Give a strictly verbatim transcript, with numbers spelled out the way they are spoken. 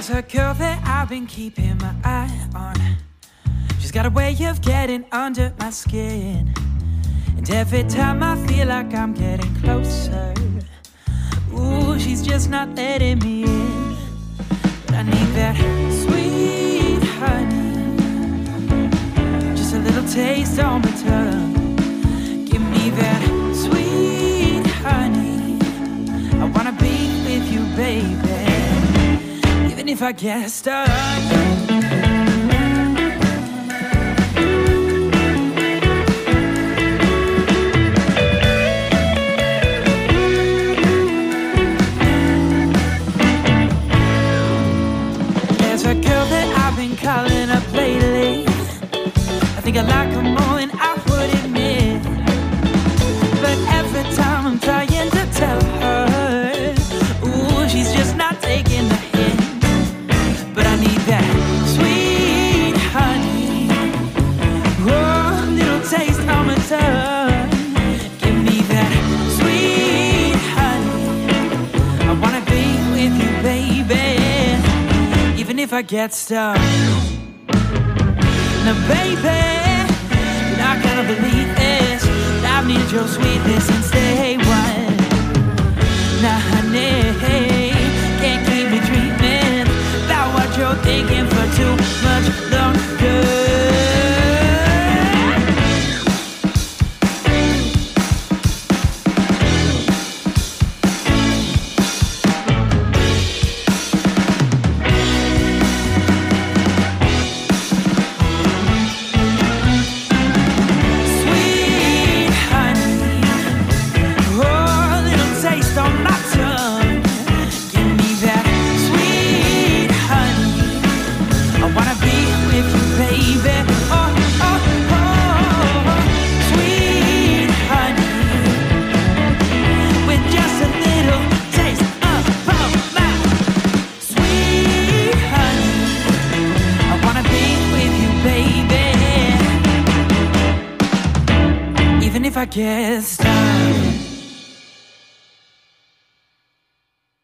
There's a girl that I've been keeping my eye on. She's got a way of getting under my skin, and every time I feel like I'm getting closer, ooh, she's just not letting me in. But I need that sweet honey, just a little taste on my tongue. Give me that sweet honey, I wanna be with you, baby, even if I get stuck. There's a girl that I've been calling up lately. I think I like her more than I would admit, but every time I'm trying to tell her, ooh, she's just not taking the hint. But I need that sweet honey, oh, little taste on my tongue. Give me that sweet honey, I wanna be with you, baby, even if I get stuck. Now, baby, you're not gonna believe this, but I've needed your sweetness since day one. Now, honey, can't keep me dreaming about what you're thinking for too much longer. If I get stuck.